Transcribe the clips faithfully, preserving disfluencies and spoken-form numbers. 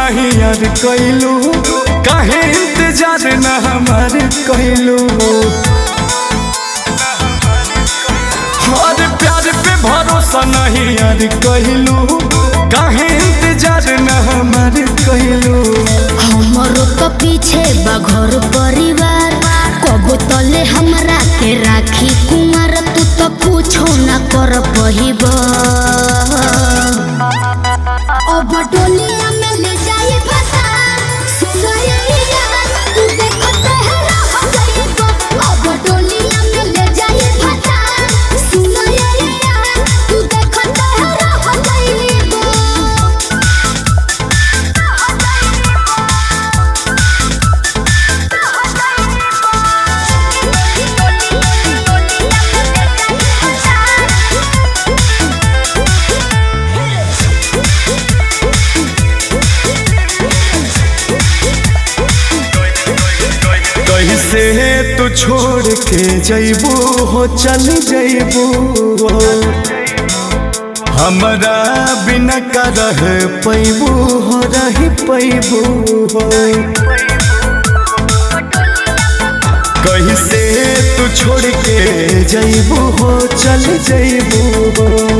नहीं यार कैलू काहे इंतजार न हमार कैलू और प्यार पे भरोसा नहीं यार कैलू काहे इंतजार न हमार कैलू। हमरो तो पीछे बा घर परिवार कबो तले हमरा के राखी कुमार तू तो पूछो ना कर पहिब अब डोलिया में ले जाए फसा सुनैया तू देखते है रह जाइब अब डोलिया में ले जाए फसा सुनैया तू देखते है रह जाइब। कैसे तू छोड़ के जैबू हो चल जैबू हमरा बिना का रह पैबू हो रही पैबू हो। कैसे तू छोड़ के जैबू हो चल जैबू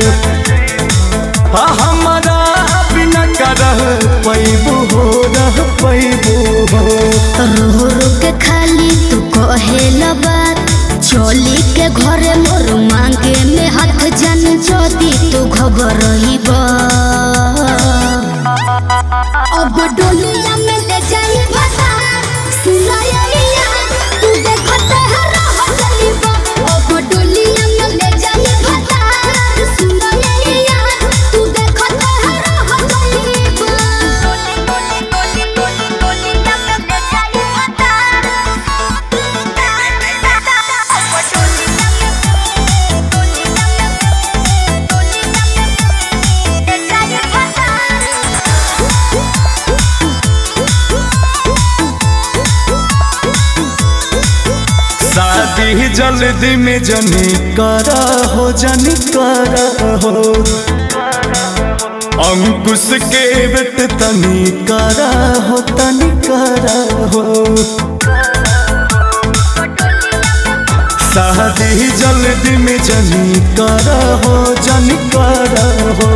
हो हमरा बिना का रह पैबू हो रह पैबू हो। रो रो के खाली तू कहेला बात चोली के घरे मोर मांगे में हाथ जन जोती तू घबरहिब अब डोलिया में ले जाई फसा सुनैया तू देखते है रह जाइब अब डोलिया में ले जाई फसा सुनैया तू देखते है रह जाइब। शादी जल्दी में जनी करा हो जनी करा हो अंकुश के बेट तनी करा हो तनी करा हो। शादी जल्दी में जनी करा हो जनी करा हो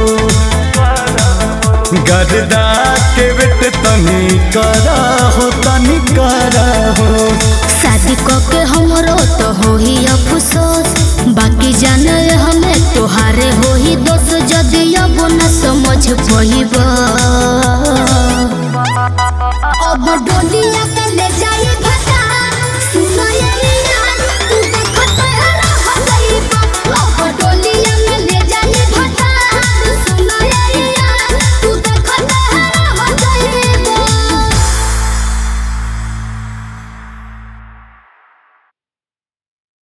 गरदा के बेट तनी करा हो तनी करा हो। शादी के हमरो तो हो ही अफसोस बाकी जाने हमें तोहारे हो ही दोस्त जदि अब न समझ पहिब।